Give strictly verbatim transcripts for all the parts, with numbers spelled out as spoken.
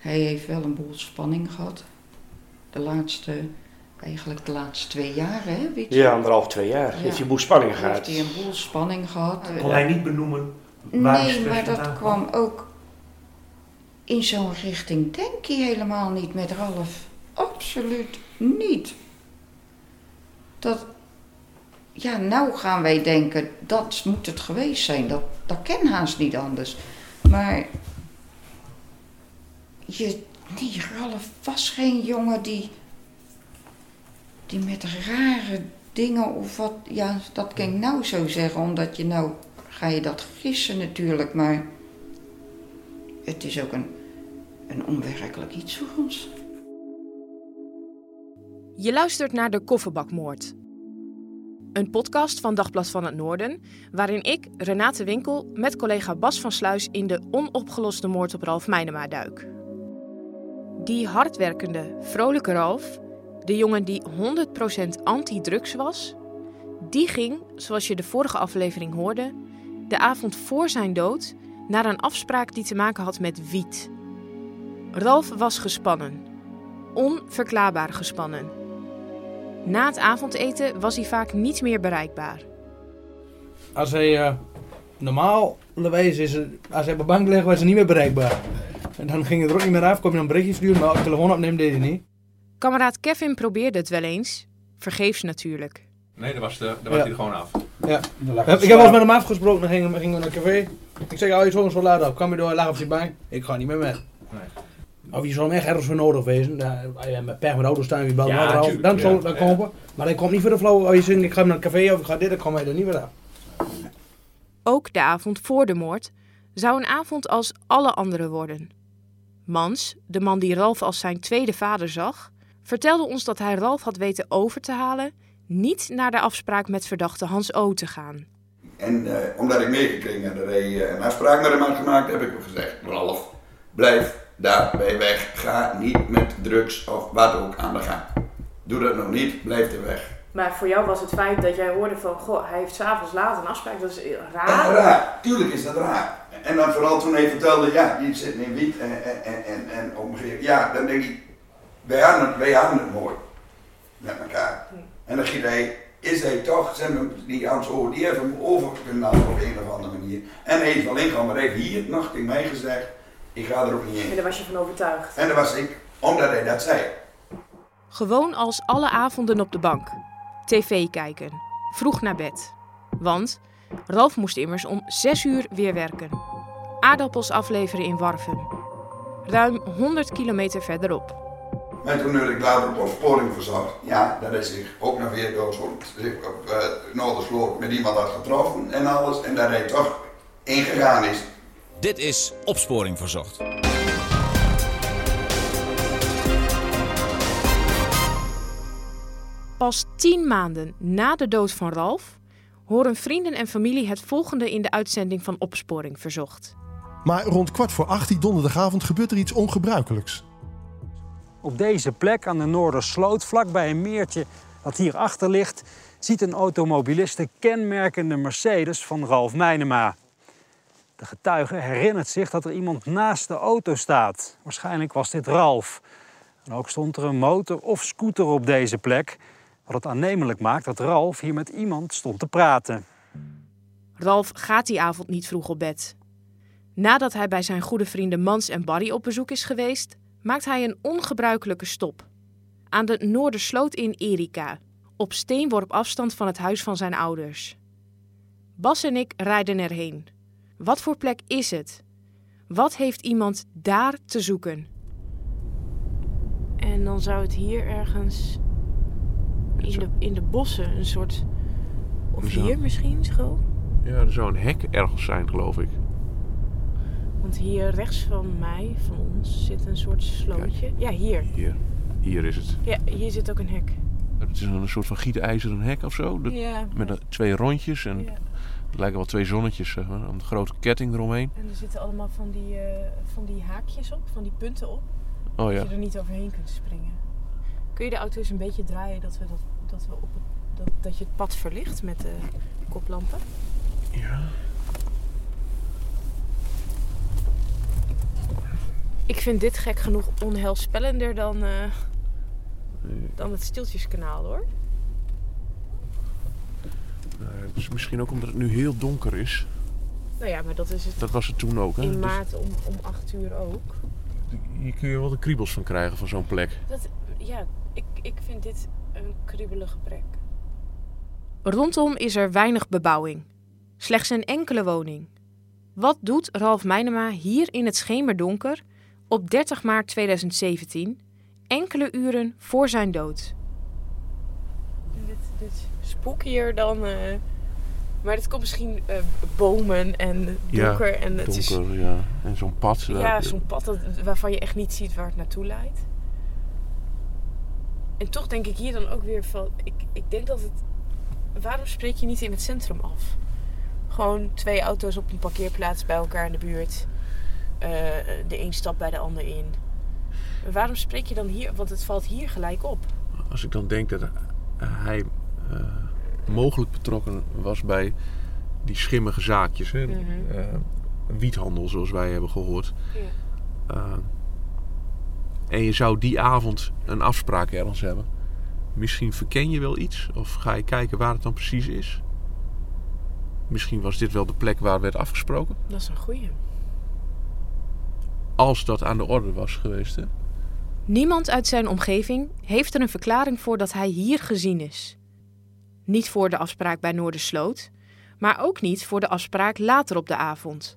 hij heeft wel een boel spanning gehad. De laatste, eigenlijk de laatste twee jaar, hè? Weet je? Ja, anderhalf, twee jaar. Ja. Heeft hij een boel spanning gehad? Heeft hij een boel spanning gehad. Kon hij niet benoemen waar Nee, maar dat kwam ook in zo'n richting, denk je helemaal niet met Ralf. Absoluut niet. Dat, ja, nou gaan wij denken, dat moet het geweest zijn. Dat, dat ken haast niet anders. Maar je, die Ralf was geen jongen die, die met rare dingen of wat, ja, dat kan ik nou zo zeggen, omdat je nou, ga je dat gissen natuurlijk, maar het is ook een, een onwerkelijk iets voor ons. Je luistert naar de Kofferbakmoord. Een podcast van Dagblad van het Noorden, waarin ik, Renate Winkel, met collega Bas van Sluis in de onopgeloste moord op Ralf Meinema duik. Die hardwerkende, vrolijke Ralf, de jongen die honderd procent anti-drugs was, die ging, zoals je de vorige aflevering hoorde, de avond voor zijn dood naar een afspraak die te maken had met wiet. Ralf was gespannen. Onverklaarbaar gespannen. Na het avondeten was hij vaak niet meer bereikbaar. Als hij uh, normaal geweest is, als hij op de bank ligt, was hij niet meer bereikbaar. En dan ging het er ook niet meer af, kon je een berichtje sturen, maar op de telefoon opnemen deed hij niet. Kameraad Kevin probeerde het wel eens, vergeefs natuurlijk. Nee, dan was, de, dan was ja. hij er gewoon af. Ja. Ik heb wel eens met hem afgesproken, dan gingen we, gingen we naar een café. Ik zeg, oh, je zo zo laat op, kwam je door, lag op zijn bank. Ik ga niet meer met. Nee. Of je zou hem echt ergens voor nodig wezen. Als je met pech met auto staan, je belt ja, af, dan ja. zou dat ja. komen. Maar hij komt niet voor de flow. Als je zegt, ik ga naar een café of ik ga dit, dan kom hij er niet meer af. Ook de avond voor de moord zou een avond als alle andere worden. Mans, de man die Ralf als zijn tweede vader zag, vertelde ons dat hij Ralf had weten over te halen niet naar de afspraak met verdachte Hans O. te gaan. En uh, omdat ik meegekregen had dat hij uh, een afspraak met hem had gemaakt, heb ik hem gezegd, Ralf, blijf daar bij weg. Ga niet met drugs of wat ook aan de gang. Doe dat nog niet, blijf er weg. Maar voor jou was het feit dat jij hoorde van, goh, hij heeft 's avonds laat een afspraak, dat is raar. Ja, raar, tuurlijk is dat raar. En dan vooral toen hij vertelde, ja, je zit in wiet en, en, en, en omgekeerd. Ja, dan denk ik, wij hadden het, wij hadden het mooi met elkaar. Hm. En dan ging hij, is hij toch, zijn die Hans O, die heeft hem overgeknald op een of andere manier. En hij heeft wel ingegaan, maar hij heeft hier nog tegen mij gezegd, ik ga er ook niet in. En daar was je van overtuigd? En dat was ik, omdat hij dat zei. Gewoon als alle avonden op de bank. tv kijken. Vroeg naar bed. Want Ralf moest immers om zes uur weer werken. Aardappels afleveren in Warffum. Ruim honderd kilometer verderop. En toen werd ik later op opsporing verzocht. Ja, dat is zich ook nog weer door zo'n op uh, Noordersloot met iemand had getroffen en alles. En dat hij toch ingegaan is. Dit is Opsporing Verzocht. Pas tien maanden na de dood van Ralf horen vrienden en familie het volgende in de uitzending van Opsporing Verzocht. Maar rond kwart voor acht die donderdagavond gebeurt er iets ongebruikelijks. Op deze plek aan de Noordersloot, vlakbij een meertje dat hierachter ligt, ziet een automobilist de kenmerkende Mercedes van Ralf Meinema. De getuige herinnert zich dat er iemand naast de auto staat. Waarschijnlijk was dit Ralf. En ook stond er een motor of scooter op deze plek, wat het aannemelijk maakt dat Ralf hier met iemand stond te praten. Ralf gaat die avond niet vroeg op bed. Nadat hij bij zijn goede vrienden Mans en Barry op bezoek is geweest, maakt hij een ongebruikelijke stop. Aan de Noordersloot in Erika, op steenworp afstand van het huis van zijn ouders. Bas en ik rijden erheen. Wat voor plek is het? Wat heeft iemand daar te zoeken? En dan zou het hier ergens in de, in de bossen een soort... Of hier misschien, school? Ja, er zou een hek ergens zijn, geloof ik. Want hier rechts van mij, van ons, zit een soort slootje. Kijk, ja, hier. Hier. Hier is het. Ja, hier zit ook een hek. Het is een soort van gietijzeren hek of zo. De, ja. Met een, twee rondjes en ja. Het lijken wel twee zonnetjes, zeg maar. Een grote ketting eromheen. En er zitten allemaal van die, uh, van die haakjes op, van die punten op. Oh ja. Dat je er niet overheen kunt springen. Kun je de auto eens een beetje draaien dat, we dat, dat, we op het, dat, dat je het pad verlicht met de koplampen? Ja. Ik vind dit gek genoeg onheilspellender dan, uh, dan het Stieltjeskanaal, hoor. Nou, het is misschien ook omdat het nu heel donker is. Nou ja, maar dat is het. Dat was het toen ook, hè? In maart om, om acht uur ook. Hier kun je wel de kriebels van krijgen van zo'n plek. Dat, ja, ik, ik vind dit een kriebelige plek. Rondom is er weinig bebouwing. Slechts een enkele woning. Wat doet Ralf Meinema hier in het schemerdonker op dertig maart tweeduizend zeventien, enkele uren voor zijn dood? Dit, dit spookier dan... Uh, maar het komt misschien uh, bomen en donker. Ja, en het donker, is, ja. En zo'n pad. Ja, ja. zo'n pad dat, waarvan je echt niet ziet waar het naartoe leidt. En toch denk ik hier dan ook weer van... Ik, ik denk dat het... Waarom spreek je niet in het centrum af? Gewoon twee auto's op een parkeerplaats bij elkaar in de buurt. Uh, de een stapt bij de ander in. En waarom spreek je dan hier? Want het valt hier gelijk op. Als ik dan denk dat hij uh, mogelijk betrokken was bij die schimmige zaakjes. Hè? Mm-hmm. Uh, wiethandel, zoals wij hebben gehoord. Ja. Uh, en je zou die avond een afspraak ergens hebben. Misschien verken je wel iets. Of ga je kijken waar het dan precies is. Misschien was dit wel de plek waar werd afgesproken. Dat is een goeie. Als dat aan de orde was geweest, hè? Niemand uit zijn omgeving heeft er een verklaring voor dat hij hier gezien is. Niet voor de afspraak bij Noordersloot, maar ook niet voor de afspraak later op de avond.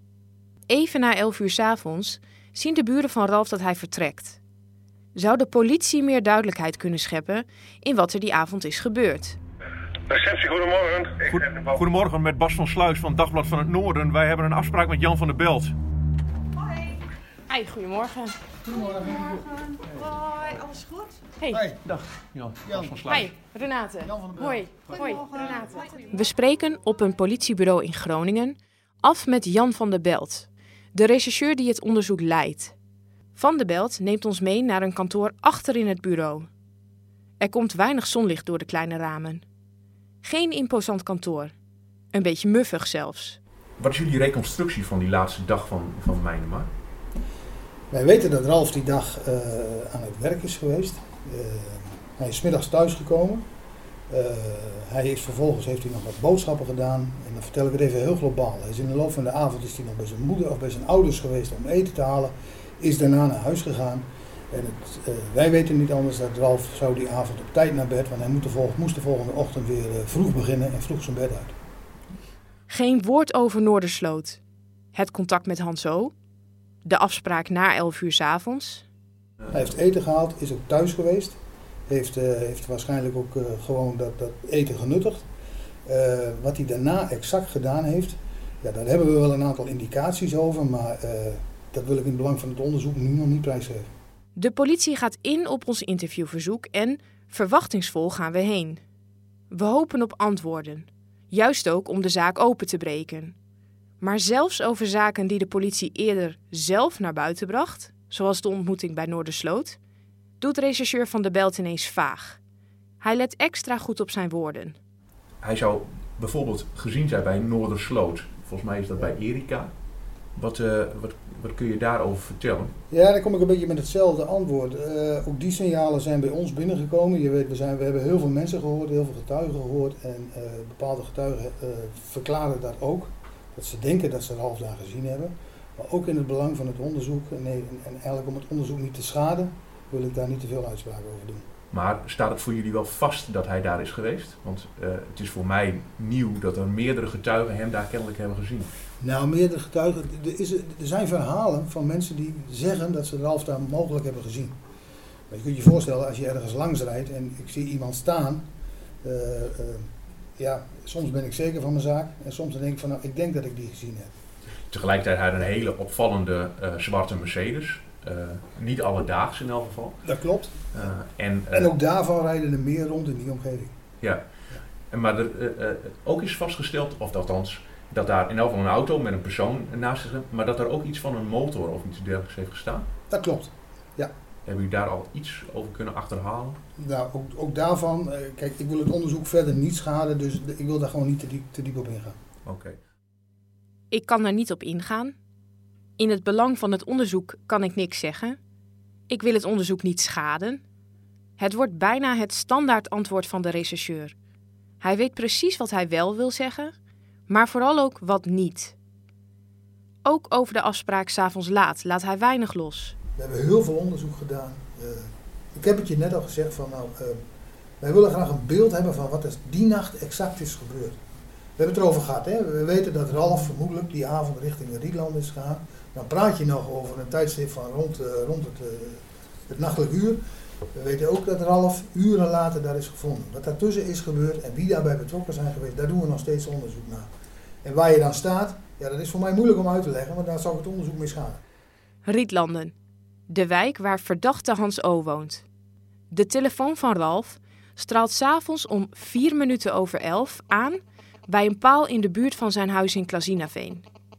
Even na elf uur 's avonds zien de buren van Ralf dat hij vertrekt. Zou de politie meer duidelijkheid kunnen scheppen in wat er die avond is gebeurd? Receptie, goedemorgen. Goed, goedemorgen, met Bas van Sluis van Dagblad van het Noorden. Wij hebben een afspraak met Jan van der Belt. Hoi. Hi, goedemorgen. Goedemorgen. Hoi, alles goed? Hey. Hey. Dag, Jan. Jan. Bas van Sluis. Hi, Renate. Jan van der Belt. Hoi. Hoi, Renate. We spreken op een politiebureau in Groningen af met Jan van der Belt, de rechercheur die het onderzoek leidt. Van der Belt neemt ons mee naar een kantoor achter in het bureau. Er komt weinig zonlicht door de kleine ramen. Geen imposant kantoor. Een beetje muffig zelfs. Wat is jullie reconstructie van die laatste dag van, van Meinema? Wij weten dat Ralf die dag uh, aan het werk is geweest. Uh, hij is 's middags thuisgekomen. Uh, hij heeft vervolgens heeft hij nog wat boodschappen gedaan. En dan vertel ik het even heel globaal. Hij is in de loop van de avond is hij nog bij zijn moeder of bij zijn ouders geweest om eten te halen. Is daarna naar huis gegaan. En het, uh, wij weten niet anders dat Ralf zou die avond op tijd naar bed. Want hij moest de, volg- moest de volgende ochtend weer uh, vroeg beginnen en vroeg zijn bed uit. Geen woord over Noordersloot. Het contact met Hanso. De afspraak na elf uur 's avonds. Hij heeft eten gehaald, is ook thuis geweest. Heeft, uh, heeft waarschijnlijk ook uh, gewoon dat, dat eten genuttigd. Uh, wat hij daarna exact gedaan heeft, ja, daar hebben we wel een aantal indicaties over. Maar uh, dat wil ik in het belang van het onderzoek nu nog niet prijsgeven. De politie gaat in op ons interviewverzoek en verwachtingsvol gaan we heen. We hopen op antwoorden. Juist ook om de zaak open te breken. Maar zelfs over zaken die de politie eerder zelf naar buiten bracht, zoals de ontmoeting bij Noordersloot, doet rechercheur Van der Belt ineens vaag. Hij let extra goed op zijn woorden. Hij zou bijvoorbeeld gezien zijn bij Noordersloot. Volgens mij is dat bij Erika. Wat, uh, wat, wat kun je daarover vertellen? Ja, dan kom ik een beetje met hetzelfde antwoord. Uh, ook die signalen zijn bij ons binnengekomen. Je weet, we, zijn, we hebben heel veel mensen gehoord, heel veel getuigen gehoord. En uh, bepaalde getuigen uh, verklaren dat ook. Dat ze denken dat ze Ralf daar gezien hebben. Maar ook in het belang van het onderzoek. En, nee, en eigenlijk om het onderzoek niet te schaden, wil ik daar niet te veel uitspraken over doen. Maar staat het voor jullie wel vast dat hij daar is geweest? Want uh, het is voor mij nieuw dat er meerdere getuigen hem daar kennelijk hebben gezien. Nou, meerdere getuigen. Er, is, er zijn verhalen van mensen die zeggen dat ze Ralf daar mogelijk hebben gezien. Maar je kunt je voorstellen, als je ergens langs rijdt en ik zie iemand staan. Uh, uh, ja, soms ben ik zeker van mijn zaak. En soms dan denk ik van, nou, ik denk dat ik die gezien heb. Tegelijkertijd had hij een hele opvallende uh, zwarte Mercedes. Uh, niet alledaags in elk geval. Dat klopt. Uh, en, uh, en ook daarvan rijden er meer rond in die omgeving. Ja, en maar er, uh, uh, ook is vastgesteld, of althans, dat daar in elk geval een auto met een persoon naast zich, maar dat er ook iets van een motor of iets dergelijks heeft gestaan. Dat klopt, ja. Hebben jullie daar al iets over kunnen achterhalen? Nou, ook, ook daarvan, uh, kijk, ik wil het onderzoek verder niet schaden, dus ik wil daar gewoon niet te diep, te diep op ingaan. Oké. Okay. Ik kan daar niet op ingaan. In het belang van het onderzoek kan ik niks zeggen. Ik wil het onderzoek niet schaden. Het wordt bijna het standaard antwoord van de rechercheur. Hij weet precies wat hij wel wil zeggen, maar vooral ook wat niet. Ook over de afspraak 's avonds laat laat hij weinig los. We hebben heel veel onderzoek gedaan. Uh, ik heb het je net al gezegd van nou, uh, wij willen graag een beeld hebben van wat er die nacht exact is gebeurd. We hebben het erover gehad, hè? We weten dat Ralf vermoedelijk die avond richting de Rietland is gegaan. Dan praat je nog over een tijdstip van rond, uh, rond het, uh, het nachtelijk uur. We weten ook dat Ralf uren later daar is gevonden. Wat daartussen is gebeurd en wie daarbij betrokken zijn geweest, daar doen we nog steeds onderzoek naar. En waar je dan staat, ja, dat is voor mij moeilijk om uit te leggen, want daar zou ik het onderzoek mee schaden. Rietlanden, de wijk waar verdachte Hans O. woont. De telefoon van Ralf straalt 's avonds om vier minuten over elf aan bij een paal in de buurt van zijn huis in Klazinaveen.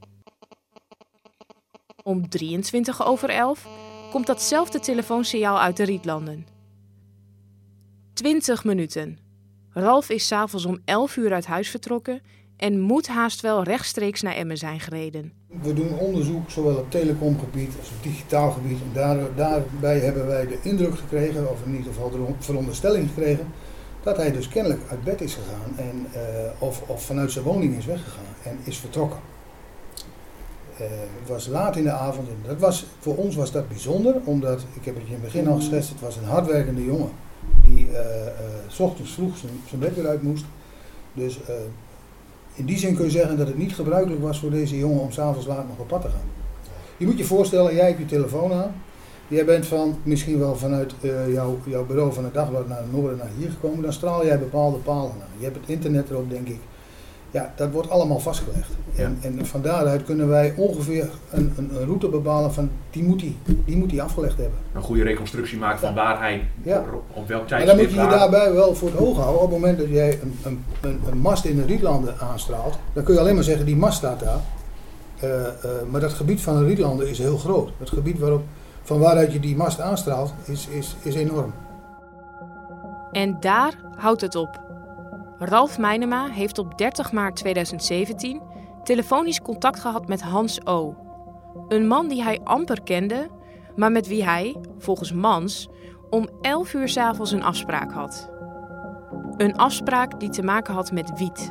Om drieëntwintig over elf komt datzelfde telefoonsignaal uit de Rietlanden. twintig minuten. Ralf is 's avonds om elf uur uit huis vertrokken en moet haast wel rechtstreeks naar Emmen zijn gereden. We doen onderzoek zowel op telecomgebied als op digitaal gebied. En daar, daarbij hebben wij de indruk gekregen, of in ieder geval de veronderstelling gekregen, dat hij dus kennelijk uit bed is gegaan en, uh, of, of vanuit zijn woning is weggegaan en is vertrokken. Uh, het was laat in de avond en dat was, voor ons was dat bijzonder, omdat, ik heb het je in het begin al geschetst, het was een hardwerkende jongen die uh, uh, 's ochtends vroeg zijn, zijn bed weer uit moest. Dus uh, in die zin kun je zeggen dat het niet gebruikelijk was voor deze jongen om 's avonds laat nog op pad te gaan. Je moet je voorstellen, jij hebt je telefoon aan. Jij bent van, misschien wel vanuit uh, jouw, jouw bureau van het dagblad naar het noorden naar hier gekomen. Dan straal jij bepaalde palen aan. Je hebt het internet erop, denk ik. Ja, dat wordt allemaal vastgelegd. Ja. En, en van daaruit kunnen wij ongeveer een, een, een route bepalen van die moet hij die moet die afgelegd hebben. Een goede reconstructie maken van ja. waar hij ja. op welk tijdstip. Maar dan moet je je daarbij wel voor het oog houden. Op het moment dat jij een, een, een, een mast in de Rietlanden aanstraalt, dan kun je alleen maar zeggen die mast staat daar. Uh, uh, maar dat gebied van de Rietlanden is heel groot. Het gebied waarop, van waaruit je die mast aanstraalt is, is, is enorm. En daar houdt het op. Ralf Meinema heeft op dertig maart tweeduizend zeventien telefonisch contact gehad met Hans O. Een man die hij amper kende, maar met wie hij, volgens Mans, om elf uur 's avonds een afspraak had. Een afspraak die te maken had met wiet.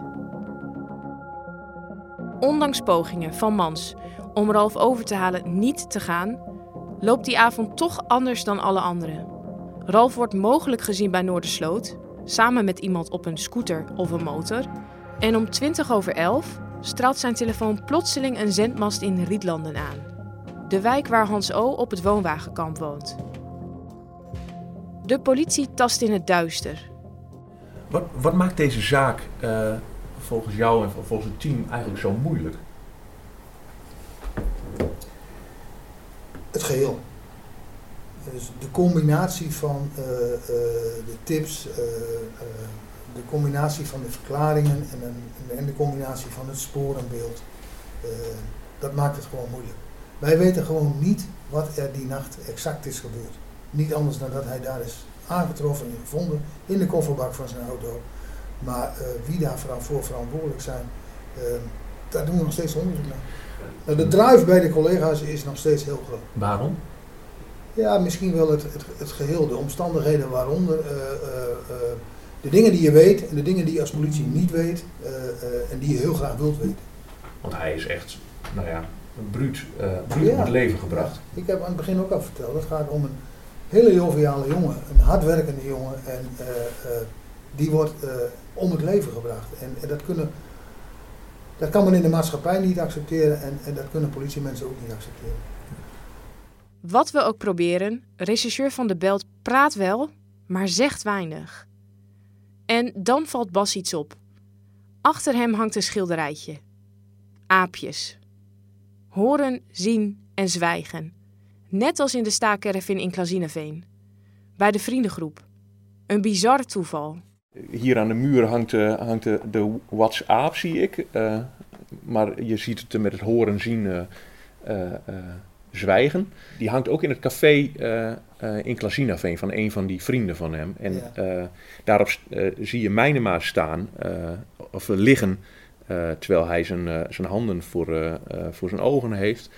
Ondanks pogingen van Mans om Ralf over te halen niet te gaan, loopt die avond toch anders dan alle anderen. Ralf wordt mogelijk gezien bij Noordersloot, samen met iemand op een scooter of een motor. En om twintig over elf straalt zijn telefoon plotseling een zendmast in Rietlanden aan. De wijk waar Hans O. op het woonwagenkamp woont. De politie tast in het duister. Wat, wat maakt deze zaak uh, volgens jou en volgens het team eigenlijk zo moeilijk? Het geheel. Dus de combinatie van uh, uh, de tips, uh, uh, de combinatie van de verklaringen en, een, en de combinatie van het sporenbeeld, uh, dat maakt het gewoon moeilijk. Wij weten gewoon niet wat er die nacht exact is gebeurd. Niet anders dan dat hij daar is aangetroffen en gevonden in de kofferbak van zijn auto. Maar uh, wie daarvoor voor verantwoordelijk zijn, uh, daar doen we nog steeds onderzoek naar. Nou, de drive bij de collega's is nog steeds heel groot. Waarom? Ja, misschien wel het, het, het geheel, de omstandigheden waaronder, uh, uh, uh, de dingen die je weet en de dingen die je als politie niet weet uh, uh, en die je heel graag wilt weten. Want hij is echt, nou ja, een bruut, uh, bruut ja. om het leven gebracht. Ja. Ik heb aan het begin ook al verteld, het gaat om een hele joviale jongen, een hardwerkende jongen en uh, uh, die wordt uh, om het leven gebracht. En, en dat, kunnen, dat kan men in de maatschappij niet accepteren en, en dat kunnen politiemensen ook niet accepteren. Wat we ook proberen, rechercheur Van de Belt praat wel, maar zegt weinig. En dan valt Bas iets op. Achter hem hangt een schilderijtje. Aapjes. Horen, zien en zwijgen. Net als in de staakerven in Klazinaveen. Bij de vriendengroep. Een bizar toeval. Hier aan de muur hangt, uh, hangt de, de WhatsApp, zie ik. Uh, maar je ziet het met het horen, zien, uh, uh, uh, zwijgen. Die hangt ook in het café uh, uh, in Klazinaveen van een van die vrienden van hem. En ja. uh, daarop uh, zie je Meinema staan, uh, of liggen, uh, terwijl hij zijn, uh, zijn handen voor, uh, uh, voor zijn ogen heeft.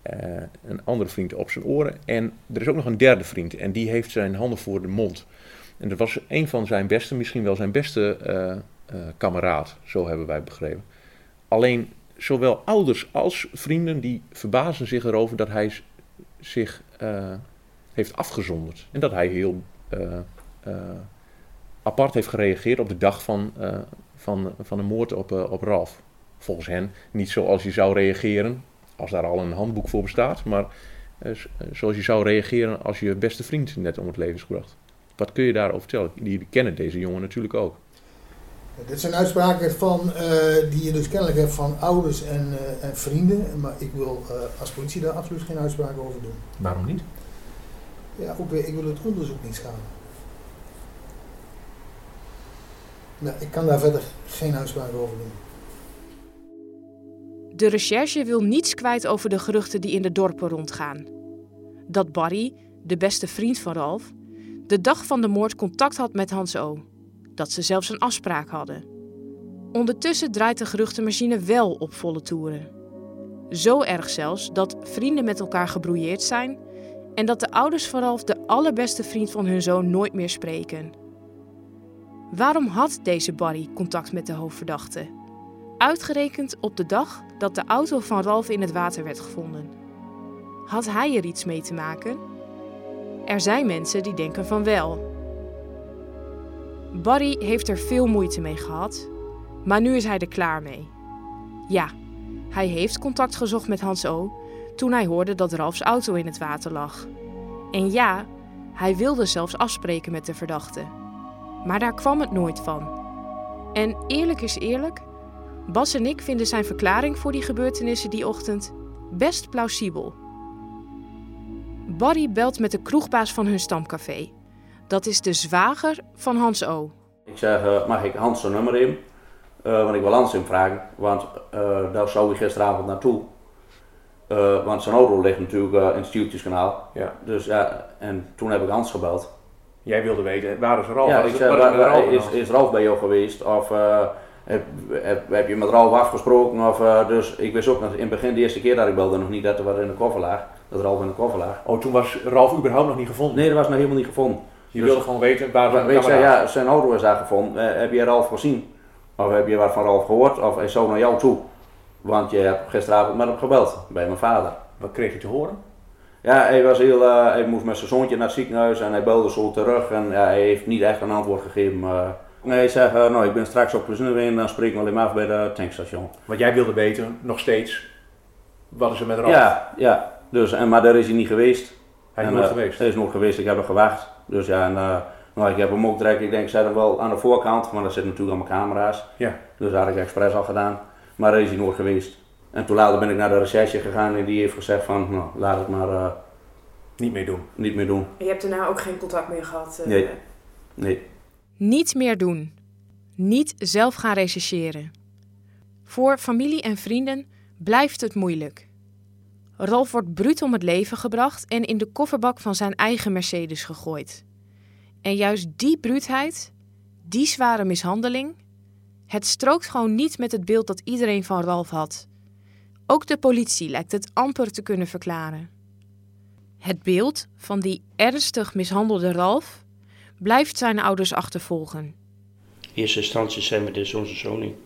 uh, een andere vriend op zijn oren. En er is ook nog een derde vriend en die heeft zijn handen voor de mond. En dat was een van zijn beste, misschien wel zijn beste uh, uh, kameraad, zo hebben wij begrepen. Alleen zowel ouders als vrienden die verbazen zich erover dat hij zich uh, heeft afgezonderd. En dat hij heel uh, uh, apart heeft gereageerd op de dag van, uh, van, van de moord op, uh, op Ralf. Volgens hen niet zoals je zou reageren, als daar al een handboek voor bestaat, maar uh, zoals je zou reageren als je beste vriend net om het leven is gebracht. Wat kun je daarover vertellen? Jullie kennen deze jongen natuurlijk ook. Dit zijn uitspraken van, uh, die je dus kennelijk hebt van ouders en, uh, en vrienden. Maar ik wil uh, als politie daar absoluut geen uitspraken over doen. Waarom niet? Ja, ook weer, ik wil het onderzoek niet schaden. Nou, ik kan daar verder geen uitspraken over doen. De recherche wil niets kwijt over de geruchten die in de dorpen rondgaan. Dat Barry, de beste vriend van Ralf, de dag van de moord contact had met Hans O. Dat ze zelfs een afspraak hadden. Ondertussen draait de geruchtenmachine wel op volle toeren. Zo erg zelfs dat vrienden met elkaar gebrouilleerd zijn en dat de ouders van Ralf de allerbeste vriend van hun zoon nooit meer spreken. Waarom had deze Barry contact met de hoofdverdachte? Uitgerekend op de dag dat de auto van Ralf in het water werd gevonden. Had hij er iets mee te maken? Er zijn mensen die denken van wel. Barry heeft er veel moeite mee gehad, maar nu is hij er klaar mee. Ja, hij heeft contact gezocht met Hans O. toen hij hoorde dat Ralfs auto in het water lag. En ja, hij wilde zelfs afspreken met de verdachte. Maar daar kwam het nooit van. En eerlijk is eerlijk, Bas en ik vinden zijn verklaring voor die gebeurtenissen die ochtend best plausibel. Barry belt met de kroegbaas van hun stamcafé. Dat is de zwager van Hans O. Ik zeg, uh, mag ik Hans zijn nummer in? Uh, want ik wil Hans hem vragen, want uh, daar zou hij gisteravond naartoe. Uh, want zijn auto ligt natuurlijk uh, in het Stuurtjeskanaal. Ja. Dus ja, en toen heb ik Hans gebeld. Jij wilde weten, waar is Ralf? Ja, is, ik zeg, waar, waar, is, is Ralf bij jou geweest? Of uh, heb, heb, heb je met Ralf afgesproken? Of, uh, dus ik wist ook nog in het begin, de eerste keer dat ik belde, nog niet dat er wat in de koffer lag. Dat Ralf in de koffer lag. Oh, toen was Ralf überhaupt nog niet gevonden? Nee, dat was nog helemaal niet gevonden. Je dus, wilde gewoon weten waar zijn kameraad... Ik zei, ja, zijn auto is daar gevonden. Uh, heb je Ralf gezien? Of heb je wat van Ralf gehoord? Of hij zou naar jou toe? Want je hebt gisteravond met hem gebeld, bij mijn vader. Wat kreeg je te horen? Ja, hij was heel, uh, hij moest met zijn zoontje naar het ziekenhuis en hij belde zo terug en ja, hij heeft niet echt een antwoord gegeven. Uh, nee, hij zegt, uh, nou ik ben straks op plezier en dan spreken we alleen maar af bij de tankstation. Want jij wilde weten, nog steeds, wat is er met Ralf? Ja, ja. Dus, en, maar daar is hij niet geweest. Hij is en, nooit uh, geweest? Hij is nooit geweest, ik heb hem gewacht. Dus ja, en, uh, nou, ik heb hem ook direct, ik denk, ik zet hem wel aan de voorkant, maar dat zit natuurlijk aan mijn camera's. Ja. Dus dat had ik expres al gedaan. Maar daar is hij nooit geweest. En toen later ben ik naar de recherche gegaan en die heeft gezegd van, nou, laat het maar... Uh, Niet meer doen. Niet meer doen. Je hebt daarna ook geen contact meer gehad? Uh... Nee. Nee. Niet meer doen. Niet zelf gaan rechercheren. Voor familie en vrienden blijft het moeilijk. Ralf wordt bruut om het leven gebracht en in de kofferbak van zijn eigen Mercedes gegooid. En juist die bruutheid, die zware mishandeling, het strookt gewoon niet met het beeld dat iedereen van Ralf had. Ook de politie lijkt het amper te kunnen verklaren. Het beeld van die ernstig mishandelde Ralf blijft zijn ouders achtervolgen. In eerste instantie zijn we dus onze zoon niet.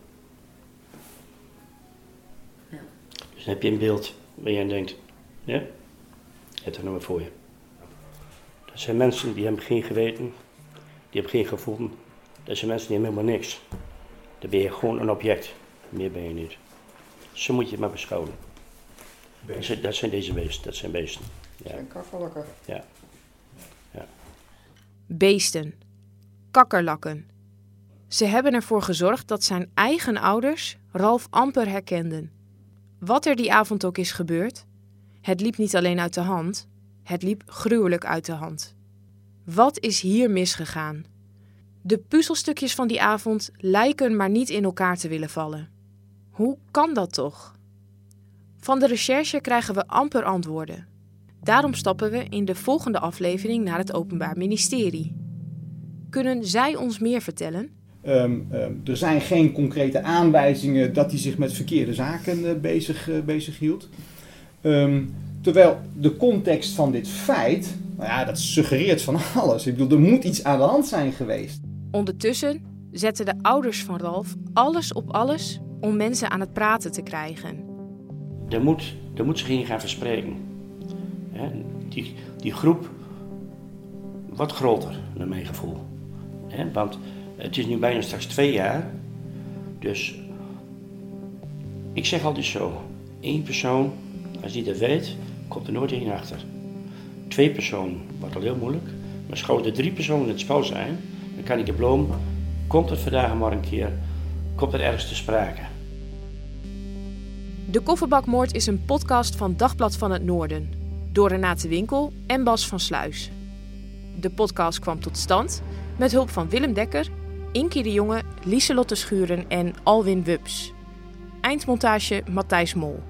Ja. Dus dan heb je een beeld waar je aan denkt, ja, het er nou maar voor je. Dat zijn mensen die hebben geen geweten, die hebben geen gevoel. Dat zijn mensen die hebben helemaal niks. Dan ben je gewoon een object, meer ben je niet. Zo moet je het maar beschouwen. Dat zijn, dat zijn deze beesten, dat zijn beesten. Ja. Zijn kakkerlakken. Ja. Ja. Beesten. Kakkerlakken. Ze hebben ervoor gezorgd dat zijn eigen ouders Ralf amper herkenden. Wat er die avond ook is gebeurd, het liep niet alleen uit de hand, het liep gruwelijk uit de hand. Wat is hier misgegaan? De puzzelstukjes van die avond lijken maar niet in elkaar te willen vallen. Hoe kan dat toch? Van de recherche krijgen we amper antwoorden. Daarom stappen we in de volgende aflevering naar het Openbaar Ministerie. Kunnen zij ons meer vertellen? Um, um, er zijn geen concrete aanwijzingen dat hij zich met verkeerde zaken uh, bezig, uh, bezig hield. Um, Terwijl de context van dit feit, nou ja, dat suggereert van alles. Ik bedoel, er moet iets aan de hand zijn geweest. Ondertussen zetten de ouders van Ralf alles op alles om mensen aan het praten te krijgen. Er moet, er moet zich in gaan verspreken. He, die, die groep wat groter, naar mijn gevoel. He, want het is nu bijna straks twee jaar. Dus ik zeg altijd zo, één persoon, als die dat weet, komt er nooit één achter. Twee personen wordt al heel moeilijk. Maar als er drie personen in het spel zijn, dan kan ik je beloven, komt het vandaag maar een keer, komt er ergens te sprake. De Kofferbakmoord is een podcast van Dagblad van het Noorden. Door Renate Winkel en Bas van Sluis. De podcast kwam tot stand met hulp van Willem Dekker, Inkie de Jonge, Lieselotte Schuren en Alwin Wubs. Eindmontage Matthijs Mol.